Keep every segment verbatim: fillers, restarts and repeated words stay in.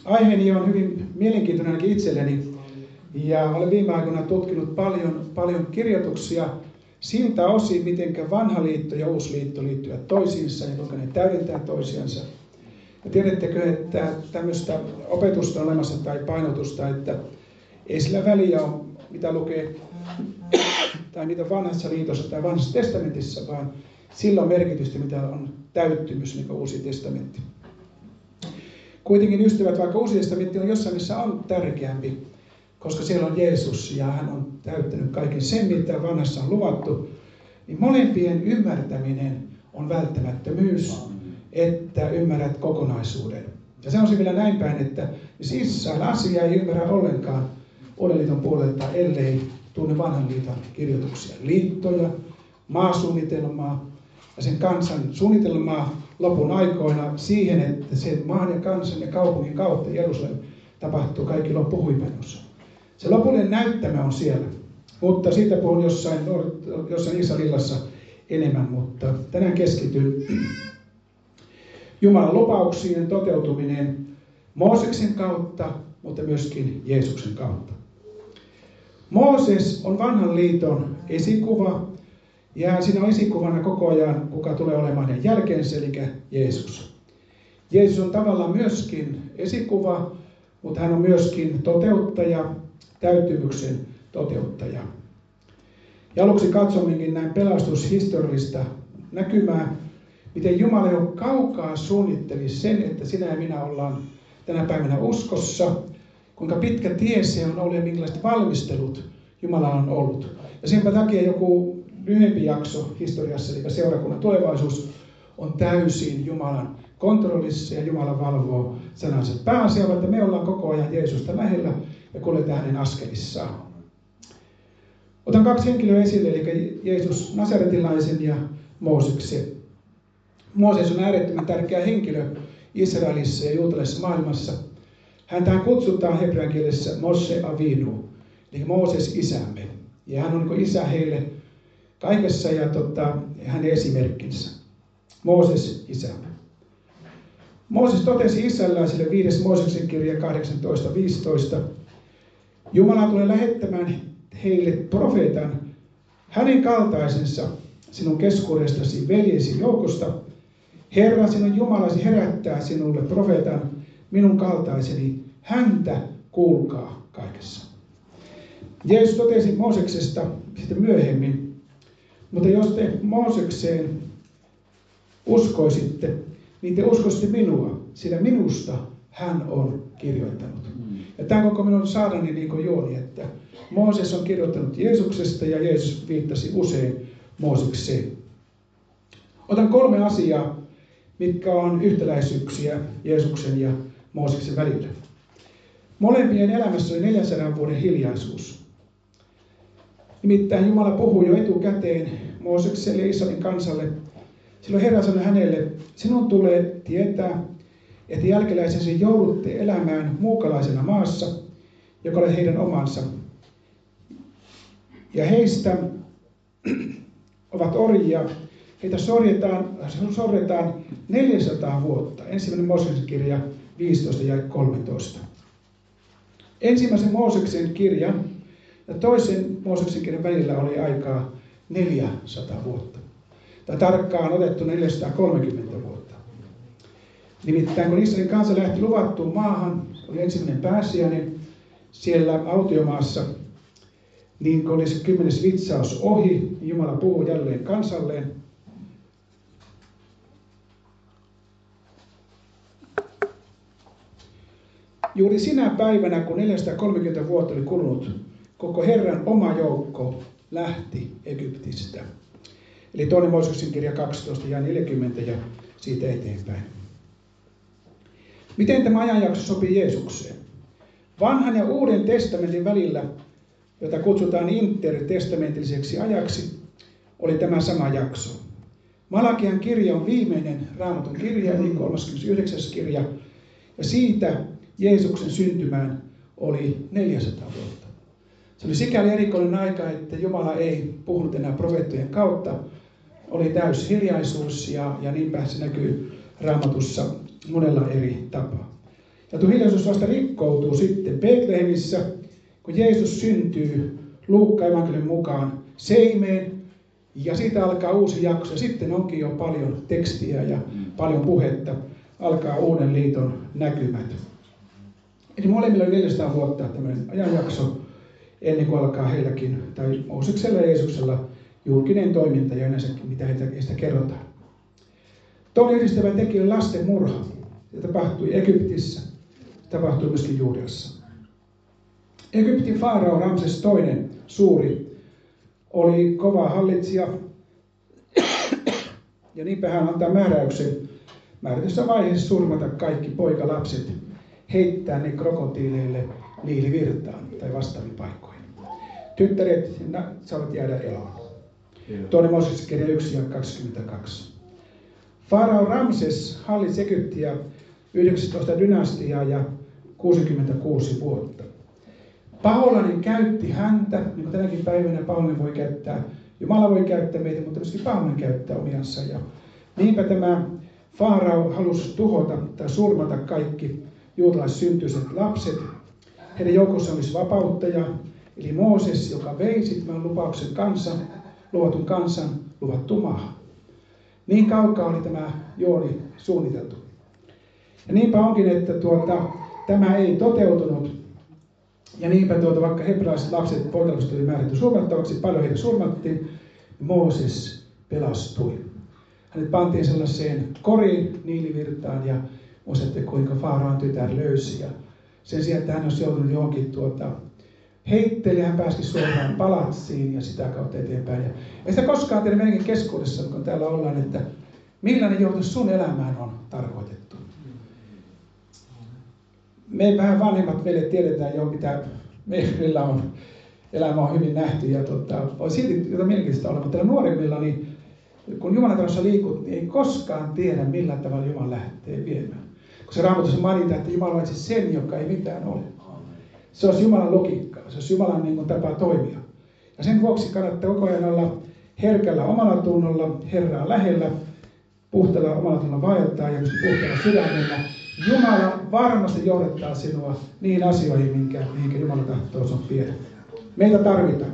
Aiheeni on hyvin mielenkiintoinen ainakin itselleni. Ja olen viime aikoina tutkinut paljon, paljon kirjoituksia siltä osin, miten vanha liitto ja uusi liitto liittyvät toisiinsa ja kuinka ne täydentää toisiansa. Ja tiedättekö, että tämmöistä opetusta on olemassa tai painotusta, että ei sillä väliä ole, mitä lukee tai mitä vanhassa liitossa tai vanhassa testamentissa, vaan sillä on merkitystä, mitä on täyttymys, niin kuin uusi testamentti. Kuitenkin ystävät, vaikka uusi testamentti on jossain missä on tärkeämpi, koska siellä on Jeesus ja hän on täyttänyt kaiken sen, mitä vanhassa on luvattu, niin molempien ymmärtäminen on välttämättömyys, että ymmärrät kokonaisuuden. Ja se on se vielä näin päin, että Israel-asia ei ymmärrä ollenkaan Uuden liiton puolelta, ellei tunne vanhan liiton kirjoituksia, liittoja, maasuunnitelmaa ja sen kansan suunnitelmaa lopun aikoina siihen, että sen maan ja kansan ja kaupungin kautta Jerusalem tapahtuu kaikki loppuhuipennus. Se lopullinen näyttämä on siellä, mutta siitä puhun jossain, jossain Israelillassa enemmän, mutta tänään keskityn Jumalan lupauksien toteutuminen Mooseksen kautta, mutta myöskin Jeesuksen kautta. Mooses on vanhan liiton esikuva, ja siinä on esikuvana koko ajan, kuka tulee olemaan hänen jälkeensä, eli Jeesus. Jeesus on tavallaan myöskin esikuva, mutta hän on myöskin toteuttaja, täyttymyksen toteuttaja. Ja aluksi katsommekin näin pelastushistoriallista näkymää, miten Jumala jo kaukaa suunnitteli sen, että sinä ja minä ollaan tänä päivänä uskossa, kuinka pitkä tie se on ollut ja minkälaiset valmistelut Jumala on ollut. Ja senpä takia joku lyhyempi jakso historiassa, eli seurakunnan tulevaisuus, on täysin Jumalan kontrollissa ja Jumala valvoo sanansa. Pääasia on, että me ollaan koko ajan Jeesusta lähellä ja kuljetaan hänen askelissaan. Otan kaksi henkilöä esille, eli Jeesus Nasaretilaisen ja Mooseksen. Mooses on äärettömän tärkeä henkilö Israelissa ja juutalaisessa maailmassa. Häntä kutsutaan hebrean kielessä Moshe Avinu, eli Mooses isämme. Ja hän on niin isä heille kaikessa ja tota, hänen esimerkkinsä. Mooses isämme. Mooses totesi israelilaisille viides Mooseksen kirja kahdeksantoista viisitoista. Jumala tulee lähettämään heille profeetan, hänen kaltaisensa sinun keskuudestasi veljesi joukosta. Herra, sinun Jumalasi herättää sinulle profeetan, minun kaltaiseni, häntä kuulkaa kaikessa. Jeesus totesi Mooseksesta sitten myöhemmin, mutta jos te Moosekseen uskoisitte, niin te uskoisitte minua, sillä minusta hän on kirjoittanut. Ja tämä koko minun saadani niin kuin juoni, että Mooses on kirjoittanut Jeesuksesta ja Jeesus viittasi usein Moosekseen. Otan kolme asiaa, mitkä on yhtäläisyyksiä Jeesuksen ja Mooseksen välillä. Molempien elämässä oli neljänsadan vuoden hiljaisuus. Nimittäin Jumala puhui jo etukäteen Moosekselle ja Israelin kansalle. Silloin Herra sanoi hänelle, sinun tulee tietää, että jälkeläisesi joudutte elämään muukalaisena maassa, joka oli heidän omansa. Ja heistä ovat orjia. Heitä sorjetaan, sorretaan neljäsataa vuotta. Ensimmäinen Mooseksen kirja viisitoista ja kolmetoista. Ensimmäisen Mooseksen kirjan ja toisen Mooseksen kirjan välillä oli aikaa neljäsataa vuotta. Tai tarkkaan otettu neljäsataakolmekymmentä vuotta. Nimittäin kun Israelin kansa lähti luvattuun maahan, oli ensimmäinen pääsiäinen siellä autiomaassa, niin kun oli se kymmenes vitsaus ohi, niin Jumala puhui jälleen kansalleen. Juuri sinä päivänä, kun neljäsataakolmekymmentä vuotta oli kulunut, koko Herran oma joukko lähti Egyptistä. Eli toinen Mooseksen kirja kaksitoista ja neljäkymmentä ja siitä eteenpäin. Miten tämä ajanjakso sopii Jeesukseen? Vanhan ja uuden testamentin välillä, jota kutsutaan intertestamentilliseksi ajaksi, oli tämä sama jakso. Malakian kirja on viimeinen Raamatun kirja, eli kolmaskymmenesyhdeksäs kirja, ja siitä Jeesuksen syntymään oli neljäsataa vuotta. Se oli sikäli erikoinen aika, että Jumala ei puhunut enää profeettojen kautta. Oli täys hiljaisuus ja, ja niinpä se näkyy Raamatussa monella eri tapaa. Ja tuo hiljaisuus vasta rikkoutuu sitten Betlehemissä, kun Jeesus syntyy Luukkaan evankeliumin mukaan seimeen, ja siitä alkaa uusi jakso. Ja sitten onkin jo paljon tekstiä ja paljon puhetta. Alkaa uuden liiton näkymät. Eli molemmilla on neljäsataa vuotta tämmöinen ajanjakso, ennen kuin alkaa heilläkin, tai Mooseksella ja Jeesuksella, julkinen toiminta ja yleensäkin, mitä heistä kerrotaan. Toinen yhdistävä tekijä on lasten murha. Se tapahtui Egyptissä, se tapahtui myöskin Juudeassa. Egyptin faarao Ramses toinen suuri oli kova hallitsija, ja niinpä hän antaa määräyksen määrätyssä vaiheessa surmata kaikki poikalapset, heittää ne krokotiileille Niilivirtaan tai vastaaviin paikkoihin. Tyttäret saavat jäädä eloon. Toinen Mooseksen kirja yksi ja kaksikymmentäkaksi. Farao Ramses hallitsi Egyptiä yhdeksäntoista dynastiaa ja kuusikymmentäkuusi vuotta. Paholainen käytti häntä, niin kuin tänäkin päivänä paholainen voi käyttää, Jumala voi käyttää meitä, mutta myöskin paholainen käyttää omiansa. Ja niinpä tämä Farao halusi tuhota tai surmata kaikki juutalaissyntyiset lapset. Heidän joukossa olisi vapauttaja, eli Mooses, joka veisi tämän lupauksen kansan, luvatun kansan, luvattu maahan. Niin kaukaa oli tämä juoni suunniteltu. Ja niinpä onkin, että tuota, tämä ei toteutunut. Ja niinpä tuota, vaikka hebrealaiset lapset poikalaiset oli määrätty surmattavaksi, paljon heitä surmattiin, Mooses pelastui. Hänet pantiin sellaiseen koriin Niilivirtaan ja muistatte, kuinka Faaraon tytär löysi. Ja sen sijaan, että hän olisi joutunut johonkin tuota, heitteli, hän pääsikin suoraan palatsiin ja sitä kautta eteenpäin. Ja ei sitä koskaan teidän meidänkin keskuudessa, kun täällä ollaan, että millainen johtus sun elämään on tarkoitettu. Me vähän vanhemmat meille tiedetään jo, mitä meillä on. Elämä on hyvin nähty ja tota, voi silti jotain mielenkiintoista olla, mutta nuoremmilla, niin kun Jumalan talossa liikut, niin ei koskaan tiedä, millä tavalla Jumala lähtee viemään. Kun se Raamatussa mainitaan, että Jumala on sen, joka ei mitään ole. Se olisi Jumalan logiikkaa, se olisi Jumalan niin kuin tapa toimia. Ja sen vuoksi kannattaa koko ajan olla herkällä omalla tunnolla, Herraa lähellä, puhtaalla omalla tunnolla vaeltaa ja myöskin puhtaalla sydämellä. Jumala varmasti johdattaa sinua niin asioihin, minkä, mihinkä Jumala tahtoo sinut viedä. Meitä tarvitaan.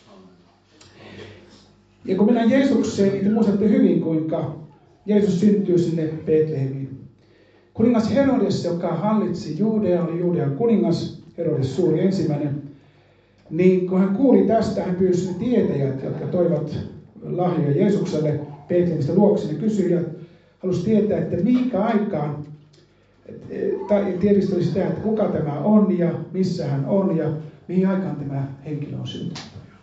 Ja kun mennään Jeesukseen, niin te muistatte hyvin, kuinka Jeesus syntyy sinne Betlehemiin. Kuningas Herodes, joka hallitsi Juudea, oli Juudean kuningas, Herodes suuri ensimmäinen, niin kun hän kuuli tästä, hän pyysi tietäjät, jotka toivat lahjoja Jeesukselle Betlehemistä luokse, ne kysyjät halusi tietää, että mihinkä aikaan, tai tiedisteli sitä, että kuka tämä on ja missä hän on ja mihin aikaan tämä henkilö on syntynyt.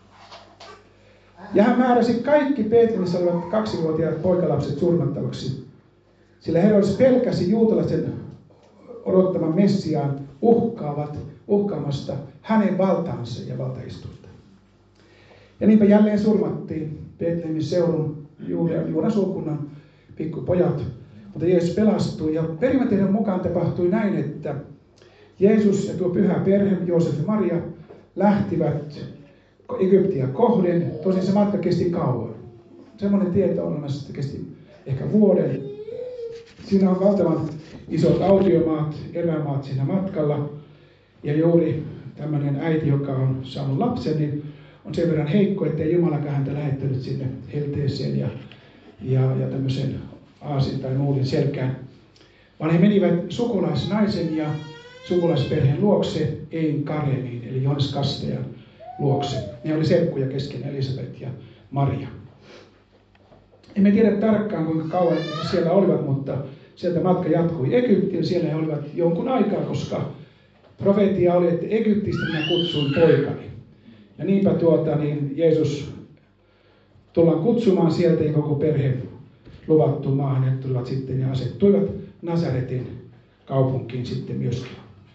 Ja hän määräsi kaikki Betlehemissä olevat kaksivuotiaat poikalapset surmattavaksi, sillä Herodes pelkäsi juutalaisten odottaman Messiaan uhkaavat, uhkaamasta hänen valtaansa ja valtaistuinta. Ja niinpä jälleen surmattiin Betlehemin seudun Juudan sukukunnan pikkupojat, mutta Jeesus pelastui. Ja perimätiedon mukaan tapahtui näin, että Jeesus ja tuo pyhä perhe, Joosef ja Maria, lähtivät Egyptiä kohden. Tosin se matka kesti kauan. Semmoinen tieto on olemassa, että kesti ehkä vuoden. Siinä on valtavan isot autiomaat, erämaat siinä matkalla. Ja juuri tämmöinen äiti, joka on saanut lapsen, niin on sen verran heikko, ettei Jumalakaan häntä lähettänyt sinne helteeseen ja, ja, ja tämmöisen aasin tai nuulin selkään. Vaan he menivät sukulaisnaisen ja sukulaisperheen luokse, Ein Karemiin, eli Johannes Kastajan luokse. Ne oli serkkuja kesken, Elisabet ja Maria. Emme tiedä tarkkaan, kuinka kauan siellä olivat, mutta sieltä matka jatkui Egyptiin. Siellä he olivat jonkun aikaa, koska profeetia oli, että Egyptistä minä kutsuin poikani. Ja niinpä tuota, niin Jeesus tullaan kutsumaan sieltä ja koko perhe luvattuun maahan. He tulivat sitten ja asettuivat Nasaretin kaupunkiin sitten myöskin.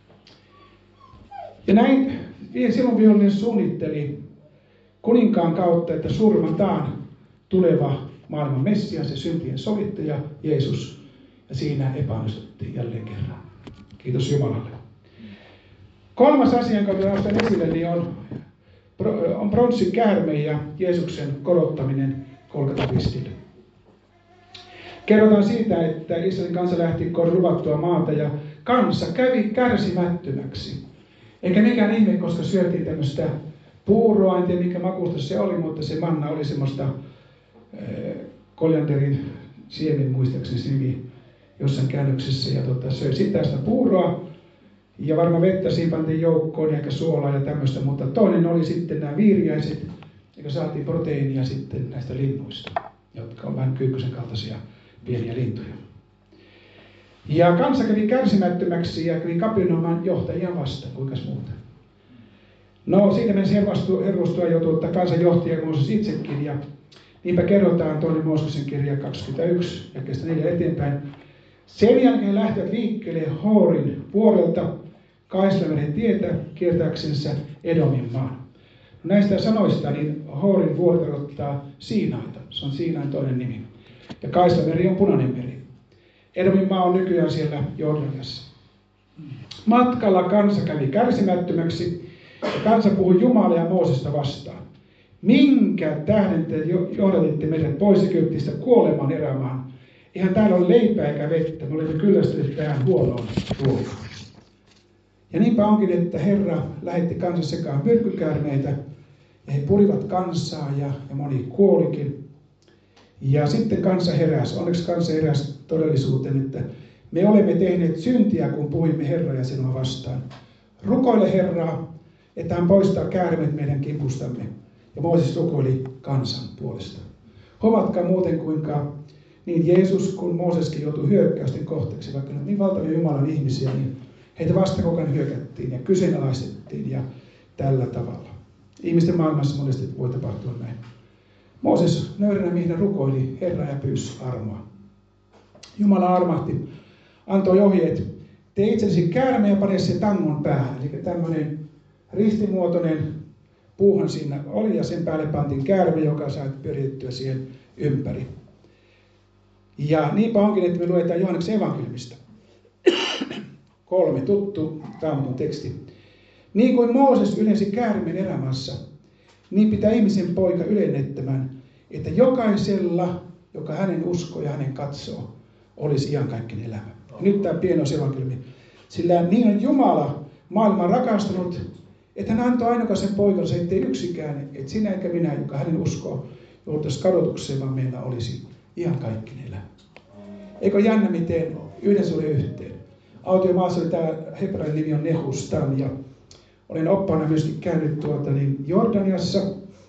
Ja näin silloin vihollinen suunnitteli kuninkaan kautta, että surmataan tuleva maailman Messias ja syntien sovittaja Jeesus. Ja siinä epäonnistuttiin jälleen kerran. Kiitos Jumalalle. Kolmas asia, jonka nostan esille, niin on, on pronssikäärme ja Jeesuksen korottaminen Golgata-ristille. Kerrotaan siitä, että Israelin kansa lähti kohti luvattua maata ja kansa kävi kärsimättömäksi. Eikä mikään ihme, koska syötiin tämmöistä puuroa, en tiedä mikä makuusta se oli, mutta se manna oli semmoista äh, kolianderin siemen muistaakseni nimi jossain käännöksessä. Ja tota, söi sitä sitä puuroa ja varmaan vettä siinä pantiin joukkoon ja ehkä suolaa ja tämmöistä, mutta toinen oli sitten nämä viiriäiset, joka saatiin proteiinia sitten näistä linnuista, jotka on vähän kyykkösen kaltaisia pieniä lintuja. Ja kansa kävi kärsimättömäksi ja kävi Kapernaumin johtajia vastaan, kuinkas muuta. No siitä mennessä hermostua joutui ottaa kansanjohtaja Mooses itsekin, ja niinpä kerrotaan toinen Mooseksen kirja kaksikymmentäyksi ja kestä neljä eteenpäin. Sen jälkeen lähtivät liikkeelle Hoorin vuorelta Kaislameren tietä kiertääksensä Edomin maan. Näistä sanoista niin Hoorin vuori tarkoittaa Siinaita. Se on Siinain toinen nimi. Ja Kaislameri on Punainen meri. Edomin maa on nykyään siellä Jordaniassa. Matkalla kansa kävi kärsimättömäksi ja kansa puhui Jumalaa ja Moosesta vastaan. Minkä tähden te johdatitte meidät pois Egyptistä kuolemaan erämaan? Eihän täällä ole leipää eikä vettä, me olemme kyllästyneet tähän huonoon ruokaan. Ja niinpä onkin, että Herra lähetti kansan sekaan myrkkykäärmeitä, ja he purivat kansaa, ja, ja moni kuolikin. Ja sitten kansa heräsi, onneksi kansa heräsi todellisuuteen, että me olemme tehneet syntiä, kun puhuimme Herraa ja sinua vastaan. Rukoile Herraa, että hän poistaa käärmeet meidän kimpustamme. Ja Mooses rukoili kansan puolesta. Huomatkaa muuten, kuinka niin Jeesus kuin Mooseskin joutui hyökkäysten kohteeksi, vaikka ne niin valtavia Jumalan ihmisiä, niin heitä vasta koko ajan hyökättiin ja kyseenalaistettiin ja tällä tavalla. Ihmisten maailmassa monesti voi tapahtua näin. Mooses nöyränä mihin rukoili Herraa ja pyysi armoa. Jumala armahti, antoi ohjeet, tee itsellesi käärme ja pane se tangon päähän. Eli tämmöinen ristimuotoinen puuhan siinä oli ja sen päälle pantiin käärme, joka sai pyöritettyä siihen ympäri. Ja niinpä onkin, että me luetaan Johanneksen evankeliumista. Kolme tuttu Raamatun teksti. Niin kuin Mooses ylensi käärmeen erämaassa, niin pitää ihmisen poika ylennettämään, että jokaisella, joka hänen uskoo ja hänen katsoo, olisi iankaikkinen elämä. Ja nyt tämä pieni osa evankeliumi. Sillä niin on Jumala maailman rakastanut, että hän antoi ainokaisen poikansa, ettei yksikään, että sinä eikä minä, joka hänen uskoo, joutuisi kadotukseen, vaan meillä olisi iankaikkinen elämä. Eikö jännä, miten yhdessä oli yhteen? Autiomaassa oli tämä hebrain nimi on Nehustan, ja olen oppaana myöskin käynyt tuota, niin Jordaniassa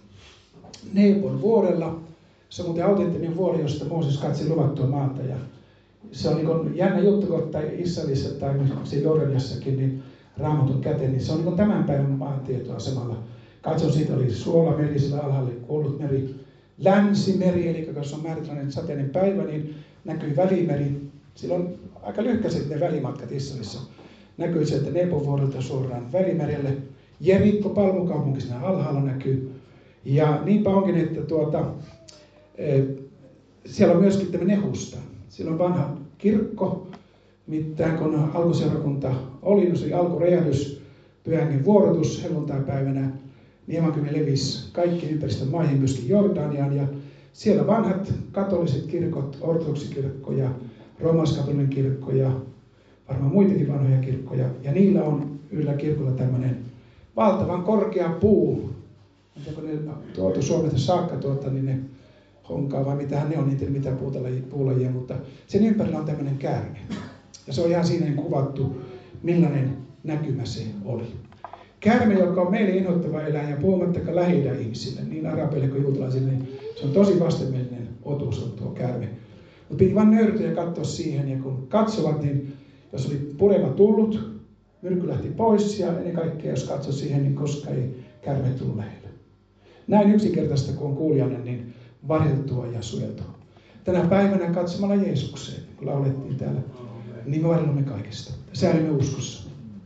Nebon vuorella. Se on muuten autenttinen vuori, josta Mooses katsi luvattua maata. Ja se on niin jännä juttu, kun ottaa Israelissa tai se Jordaniassakin niin Raamatun käteen, niin se on niin tämän päivän maantietoa samalla. Katson, siitä oli Suolameri, sillä alhaalle kuollut meri, Länsimeri, eli jos on määrätlainen sateinen päivä, niin näkyy Välimeri. Silloin aika lyhkäiset ne välimatkat Israelissa. Näkyy se, että Nebon vuorelta suoraan Välimerelle. Jerikko, palmukaupunki siinä alhaalla näkyy. Ja niinpä onkin, että tuota, e, siellä on myöskin tämä Nehusta. Siellä on vanha kirkko, mitään kun alkuseurakunta oli, no se oli alkuräjähdys, pyhän vuorotus helluntaipäivänä, niin evankeliumi levisi kaikkiin ympäristön maihin, myöskin Jordaniaan. Ja siellä vanhat katoliset kirkot, ortodoksikirkko ja roomalaiskatolinen kirkko ja varmaan muitakin vanhoja kirkkoja. Ja niillä on yllä kirkolla tämmöinen valtavan korkea puu. Mitä kun ne tuotu Suomesta saakka tuota, niin ne honkaa vai mitähän ne on, niitä mitä puulajia, mutta sen ympärillä on tämmöinen käärme. Ja se on ihan siinä kuvattu, millainen näkymä se oli. Käärme, joka on meille inhottava eläin ja puhumattakaan Lähi-idän ihmisille, niin arabeille kuin juutalaisille, niin se on tosi vastenmielinen otus on tuo käärme. Mutta piti vaan nöyrtyä ja katsoa siihen, ja kun katsovat, niin jos oli purema tullut, myrkky lähti pois, ja ennen kaikkea jos katsoi siihen, niin koska ei käärme tullut lähelle. Näin yksinkertaista, kun on kuulijainen, niin varjeltua ja suojeltua. Tänä päivänä katsomalla Jeesukseen, kun laulettiin täällä, niin me varjelumme kaikesta. Säilymme uskossa.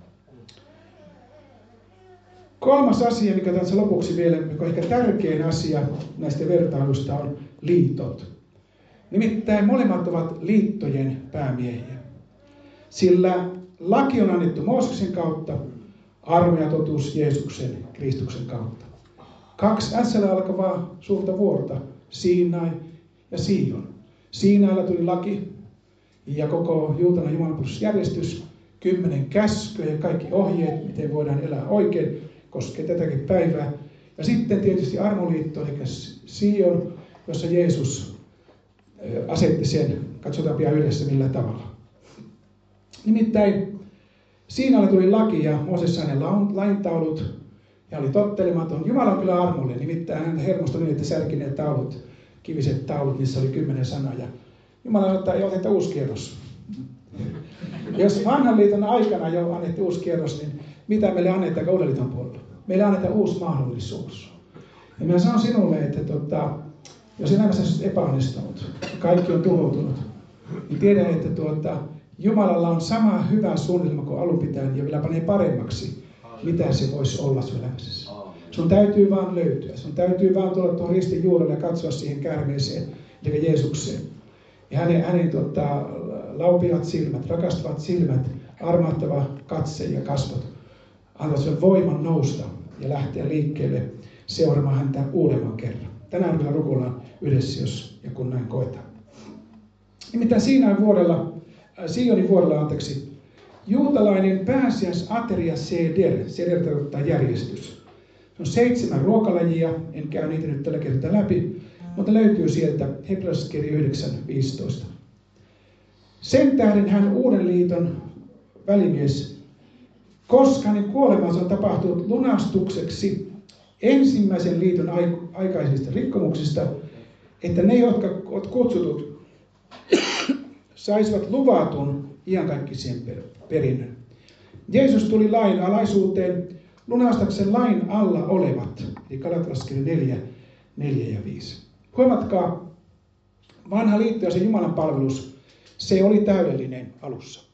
Kolmas asia, mikä tässä lopuksi vielä, mikä on ehkä tärkein asia näistä vertailusta, on liitot. Nimittäin molemmat ovat liittojen päämiehiä. Sillä laki on annettu Mooseksen kautta, armo ja totuus Jeesuksen, Kristuksen kautta. Kaksi ässällä alkavaa suurta vuorta, Siinai ja Sion. Siinailla tuli laki ja koko juutalainen jumalanpalvelusjärjestys. kymmenen käskyä ja kaikki ohjeet, miten voidaan elää oikein, koskee tätäkin päivää. Ja sitten tietysti armoliitto, eli Sion, jossa Jeesus asetti sen. Katsotaan pian yhdessä millä tavalla. Nimittäin siinä tuli laki ja Mooses sai ne laintaulut ja oli tottelematon. Jumala on kyllä armollinen, nimittäin hän hermostui niin, että särki ne taulut, kiviset taulut, missä oli kymmenen sanaa. Ja Jumala sanoi, että ei oteta uusi kierros. Jos vanhan liiton aikana jo annettiin uusi kierros, niin mitä meille annetaan uuden liiton puolella? Meille annetaan uusi mahdollisuus. Ja minä sanon sinulle, että tota, jos elämässä on epäonnistunut, kaikki on tuhoutunut, niin tiedä, että tuota, Jumalalla on sama hyvä suunnitelma kuin alun pitäen ja vielä panee paremmaksi, mitä se voisi olla sun elämässä. Sun täytyy vaan löytyä. Sun täytyy vaan tulla tuohon ristin juurelle ja katsoa siihen käärmeeseen, eli Jeesukseen. Ja hänen, hänen tota, laupiat silmät, rakastavat silmät, armahtavat katse ja kasvot antavat sen voiman nousta ja lähteä liikkeelle seuraamaan häntä uudemman kerran. Tänään vielä rukoillaan yhdessä, jos ja kun näin koetaan. Nimittäin Siinain vuorella, äh, Sionin vuorella, anteeksi, juutalainen pääsiäisateria seder, seder tarkoittaa järjestys. Se on seitsemän ruokalajia, en käy niitä nyt tällä kertaa läpi, mutta löytyy sieltä Hebrealaiskirja yhdeksän viisitoista. Sen tähden hän uuden liiton välimies, koska hänen kuolemansa on tapahtunut lunastukseksi ensimmäisen liiton aikaisista rikkomuksista, että ne, jotka ovat kutsutut, saisivat luvatun iankaikkisen perinnön. Jeesus tuli lain alaisuuteen lunastakseen lain alla olevat, eli Galatalaiskirja neljä, neljä ja viisi. Huomatkaa, vanha liitto ja se Jumalan palvelus, se oli täydellinen alussa.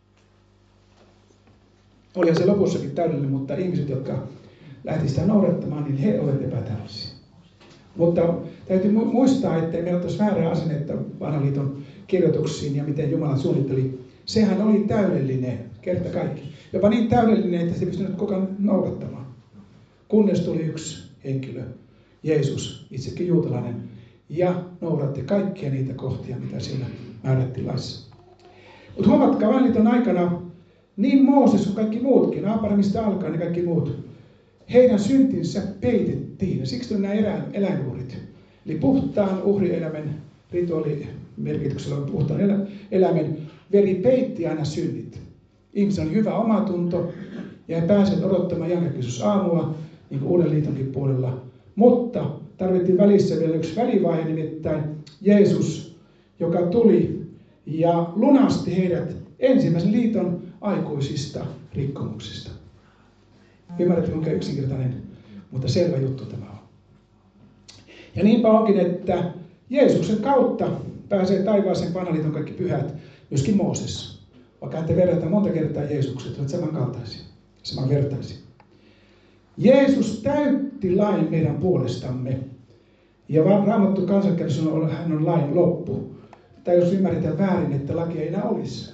Olihan se lopussakin täydellinen, mutta ihmiset, jotka lähti sitä noudattamaan, niin he olivat epätäydellisiä. Mutta täytyy muistaa, ettei meillä ottaisi väärää asennetta vanhan liiton kirjoituksiin ja miten Jumala suunnitteli. Sehän oli täydellinen, kerta kaikki. Jopa niin täydellinen, että se ei pystynyt koko ajan noudattamaan. Kunnes tuli yksi henkilö, Jeesus, itsekin juutalainen, ja noudatti kaikkia niitä kohtia, mitä siellä määrättiin laissa. Mutta huomatkaa, vanhan liiton aikana niin Mooses kuin kaikki muutkin, Abrahamista alkaen ja kaikki muut, heidän syntinsä peitettiin. Ja siksi tuli nämä eläin, eläinuhrit. Eli puhtaan uhrieläimen rituaalimerkityksellä on puhtaan elä, eläimen veri peitti aina synnit. Ihmisellä on hyvä omatunto ja he pääsevät odottamaan iankaikkisuus aamua, niin kuin uuden liitonkin puolella. Mutta tarvittiin välissä vielä yksi välivaihe, nimittäin Jeesus, joka tuli ja lunasti heidät ensimmäisen liiton aikuisista rikkomuksista. Ymmärrätte, kuinka yksinkertainen, mutta selvä juttu tämä on. Ja niinpä onkin, että Jeesuksen kautta pääsee taivaaseen vanhan liiton kaikki pyhät, myöskin Mooses. Vaikka te verrataan monta kertaa Jeesukset, ovat samankaltaisia, samanvertaisia. Jeesus täytti lain meidän puolestamme. Ja Raamattu kansankielessä on, hän on lain loppu. Tai jos ymmärretään väärin, että laki ei enää olisi.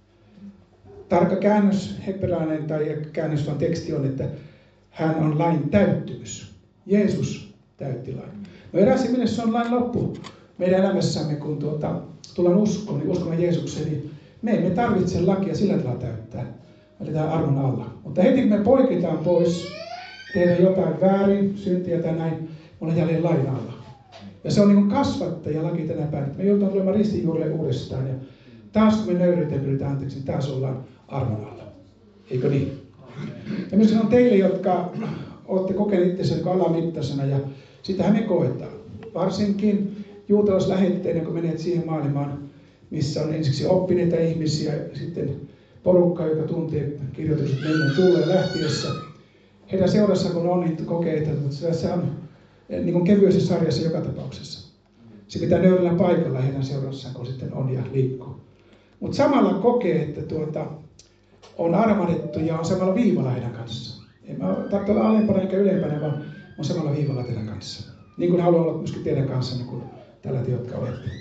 Tarkka käännös, hebrealainen tai käännös vaan teksti on, että hän on lain täyttymys. Jeesus täytti lain. No erässä mielessä se on lain loppu meidän elämässämme, kun tuota, tullaan uskoon, niin uskomaan Jeesukseen, niin me emme tarvitse lakia sillä tavalla täyttää. Me otetaan armon alla. Mutta heti kun me poiketaan pois, tehdään jotain väärin, syntiä tai näin, me ollaan jälleen lain alla. Ja se on niin kuin kasvattaja laki tänä päivänä. Me joudutaan tulemaan ristin juurelle uudestaan. Ja taas kun me nöyryyteen pyritään anteeksi, niin taas ollaan armon alla. Eikö niin? Ja myös sanon teille, jotka olette kokeneet itsensä alamittaisena, ja sitähän me koetaan. Varsinkin juutalaislähetteinen, kun menet siihen maailmaan, missä on ensiksi oppineita ihmisiä, ja sitten porukka, joka tuntee kirjoitukset menneen tulleen lähtiessä. Heidän seurassa, kun on, niin kokee, että se on niin kuin kevyessä sarjassa joka tapauksessa. Se pitää nöyrillä paikalla heidän seurassaan, kun sitten on ja liikkuu. Mutta samalla kokee, että tuota, on armahdettu ja on samalla viivalla heidän kanssa. En mä tarvitse olla alempana eikä ylempänä, vaan on samalla viivalla teidän kanssa. Niin kuin haluan olla myöskin teidän kanssanne, kuin tällä te, jotka olette.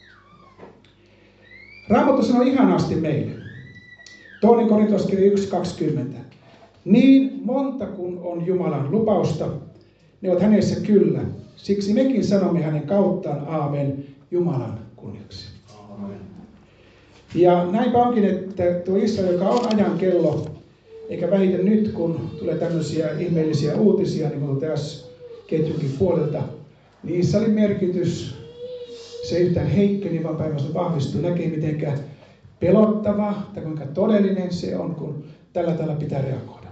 Raamattu sanoo ihanasti meille. Toinen Korintolaiskirja yksi kaksikymmentä. Niin monta kuin on Jumalan lupausta, ne ovat hänessä kyllä. Siksi mekin sanomme hänen kauttaan aamen Jumalan kunniaksi. Amen. Ja näinpä onkin, että tuo Israel, joka on ajan kello, eikä vähiten nyt, kun tulee tämmöisiä ihmeellisiä uutisia, niin kuin tässä ketjunkin puolelta, niin Israelin merkitys, se yhtään heikkeni, vaan päivästä vahvistuu, näkee mitenkä pelottava tai kuinka todellinen se on, kun tällä tällä pitää reagoida.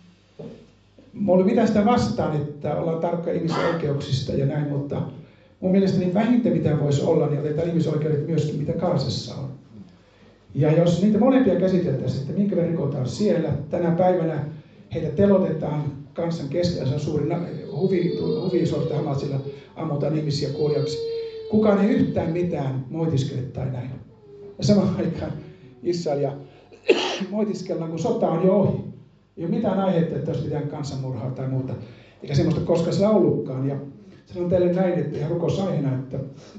Mulla mitä sitä vastaan, että ollaan tarkka ihmisoikeuksista ja näin, mutta mun mielestäni vähintä mitä voisi olla, niin otetaan ihmisoikeudet myöskin, mitä Gazassa on. Ja jos niitä molempia käsiteltäisiin, että minkä verran rikotaan siellä, tänä päivänä heitä telotetaan kansan keskellä, se on suuri huvi, huvisorta Hamasilla, ammutaan ihmisiä kuoliaksi. Kukaan ei yhtään mitään moitiskele tai näin. Ja samaan aikaan Israelia moitiskellaan, kun sota on jo ohi. Ei ole mitään aihetta, että olisi mitään kansanmurhaa tai muuta. Eikä semmoista koskaan sillä ollutkaan. Ja sanon teille näin, että ihan rukousaiheena, että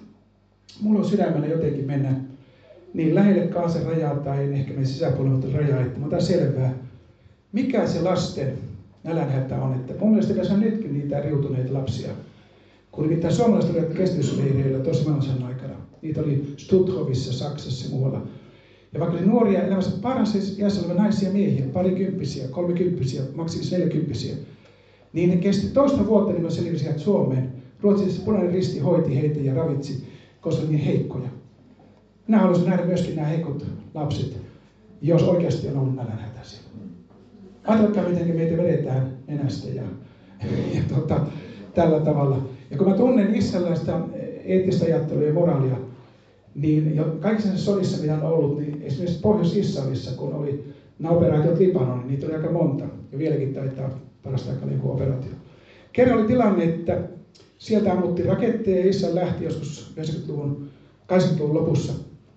mulla on sydämenä jotenkin mennä niin lähelle Gazan rajaa tai ehkä meidän sisäpuolella rajaa, että mä otan selvää, mikä se lasten nälänhätä on. Että mun mielestä tässä on nytkin niitä riutuneita lapsia. Kun nimittäin suomalaiset olivat kestitysleireillä tosi maailmansodan aikana. Niitä oli Stuthovissa, Saksassa ja muualla. Ja vaikka oli nuoria elämässä parhaassa iässä olevia naisia ja miehiä, parikymppisiä, kolmekymppisiä, maksimissa neljäkymppisiä, niin ne kesti toista vuotta, niin ne selvisivät Suomeen. Ruotsissa Punainen Risti hoiti heitä ja ravitsi, koska oli niin heikkoja. Minä haluaisin nähdä myöskin nämä heikot lapset, jos oikeasti on ollut nälänhätäisiä. Ajatelkaa, miten meitä vedetään nenästä ja, ja tota, tällä tavalla. Ja kun mä tunnen israelilaista eettistä ajattelua ja moraalia, niin jo kaikissa näissä sodissa, mitä on ollut, niin esimerkiksi Pohjois-Israelissa, kun oli nämä operaatiot Libanon, niin niitä oli aika monta. Ja vieläkin taitaa parasta aikaa niin kuin operaatio. Kerran oli tilanne, että sieltä ammuttiin raketteja ja Israel lähti joskus yhdeksänkymmentäluvun, kahdeksankymmentäluvun lopussa.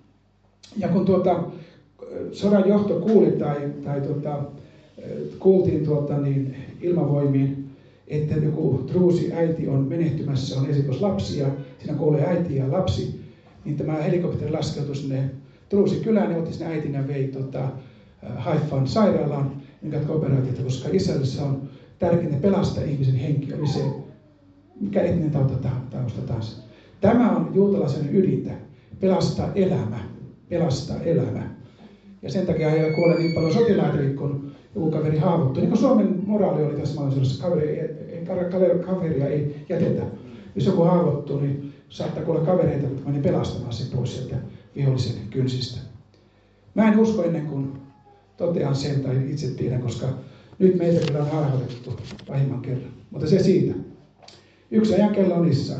Ja kun tuota, sodan johto kuuli tai, tai tuota, kuultiin tuota, niin ilmavoimiin, että joku druusi äiti on menehtymässä, on esikois lapsia, siinä kuolee äiti ja lapsi, niin tämä helikopteri laskeutui sinne druusi kylään ja otti sinne äitin ja vei tuota, Haifan sairaalaan, jonka operaatiota, koska Israelissa on tärkeintä pelastaa ihmisen henki, oli se, mikä etninen tausta tausta taas. Tämä on juutalaisen ydintä, pelastaa elämä, pelastaa elämä. Ja sen takia ei kuole niin paljon sotilaita, kun joku kaveri haavoittui. Niin kuin Suomen moraali oli tässä maailmassa, kaveri, kaveria ei jätetä. Jos joku haavoittuu, niin saattaa kuolla kavereita, jotka meni pelastamaan sen pois sieltä vihollisen kynsistä. Mä en usko ennen kuin totean sen tai itse tiedän, koska nyt meitä kyllä on harhautettu pahimman kerran. Mutta se siitä. Yksi ajan kello on Israel.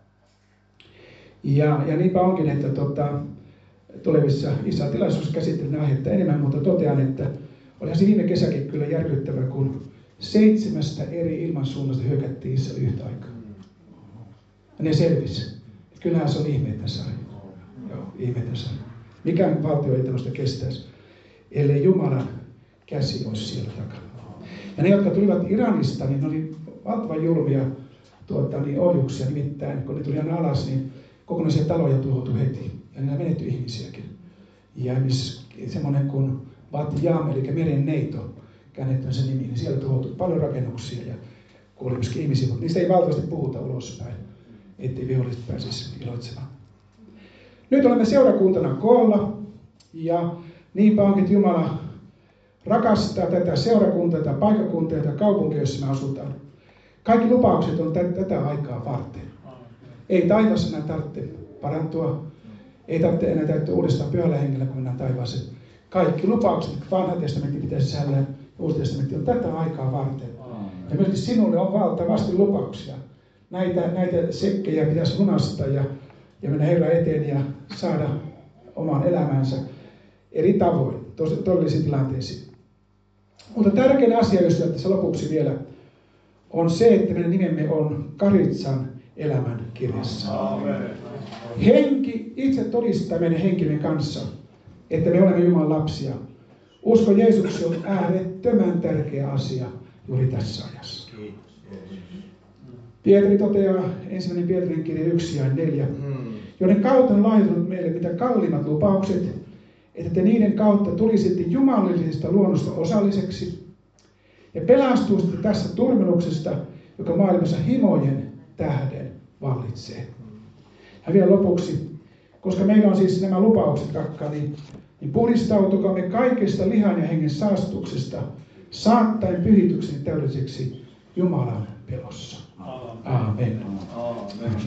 Ja, ja niinpä onkin, että tota, tulevissa Israel-tilaisuudessa käsittelen aihetta enemmän, mutta totean, että olihan se viime kesäkin kyllä järkyttävä, kun seitsemästä eri ilmansuunnasta hyökättiin Israel yhtä aikaa. Ja ne selvisi. Kyllähän se on ihme, että sai. Joo, ihme, että sai. Mikään valtio ei tämmöistä kestäisi, ellei Jumalan käsi olisi siellä takana. Ja ne, jotka tulivat Iranista, niin ne oli valtavan julmia tuota, niin ohjuksia. Nimittäin, kun ne tuli aina alas, niin kokonaisia taloja tuhoutui heti. Ja niillä menehtyi ihmisiäkin. Ja semmoinen kuin Bat Yam, eli meren neito, käännetty sen nimi, niin siellä tuhoutui paljon rakennuksia ja kuoli myöskin ihmisiä, mutta niistä ei valtavasti puhuta ulospäin, ettei viholliset pääsisi iloitsemaan. Nyt olemme seurakuntana koolla, ja niinpä onkin, että Jumala rakastaa tätä seurakuntaa, tätä paikkakuntaa ja tätä kaupunkia, jossa me asutaan. Kaikki lupaukset on tätä aikaa varten. Ei taivassa enää tarvitse parantua, ei tarvitse enää täyttää uudestaan pyhällä hengellä, kun mennään taivaaseen. Kaikki lupaukset, vanha testamentti pitää sisällään, uusi testamentti on tätä aikaa varten. Ja myöskin sinulle on valtavasti lupauksia. Näitä, näitä sekkejä pitäisi lunastaa ja, ja mennä Herran eteen ja saada oman elämänsä eri tavoin, todellisiin tilanteisiin. Mutta tärkein asia, jos tässä lopuksi vielä, on se, että meidän nimemme on Karitsan elämän kirjassa. Amen. Henki itse todistaa meidän henkimme kanssa, että me olemme Jumalan lapsia. Usko Jeesukseen on äärettömän tärkeä asia juuri tässä ajassa. Pietari toteaa, ensimmäinen Pietarin kirja yksi ja neljä, joiden kautta on lahjoitunut meille mitä kalliimmat lupaukset, että te niiden kautta tulisitte jumalallisesta luonnosta osalliseksi ja pelastuisitte tässä turmeluksesta, joka maailmassa himojen tähden vallitsee. Ja vielä lopuksi, koska meillä on siis nämä lupaukset, rakkaat, niin niin puhdistautukamme kaikesta lihan ja hengen saastuksesta, saattaen pyhityksen täydelliseksi Jumalan pelossa. Aamen. Aamen.